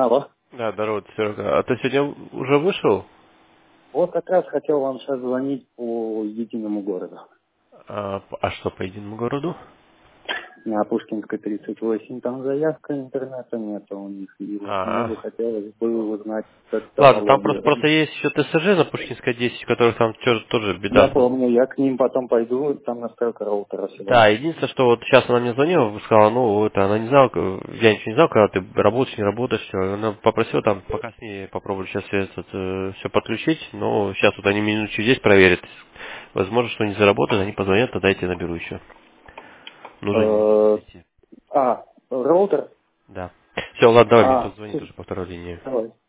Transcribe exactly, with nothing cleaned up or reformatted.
Алло. Да, здорово, Серега. А ты сегодня уже вышел? Вот как раз хотел вам сейчас звонить по единому городу. А, п- а что, по единому городу? На Пушкинской тридцать восемь там заявка, интернета нет у них. И вот мне бы А, хотелось бы узнать ладно, там просто, тавтологию. просто есть еще ТСЖ на Пушкинской десять, у которых там тоже, тоже Я беда. помню, я к ним потом пойду, там настройка роутера всего. Да, единственное, что вот сейчас она мне звонила, сказала, ну, это, она не знала, к- я ничего не знал, когда ты работаешь, не работаешь, все. Она попросила там, пока с ней попробовали сейчас все подключить, но сейчас вот они минут через десять проверят. Возможно, что не заработают, они позвонят, тогда я тебе наберу еще. Нужно Э, зайти. А, роутер? Да. Все, ладно, давай, мне А, тут звонит уже по второй линии. давай.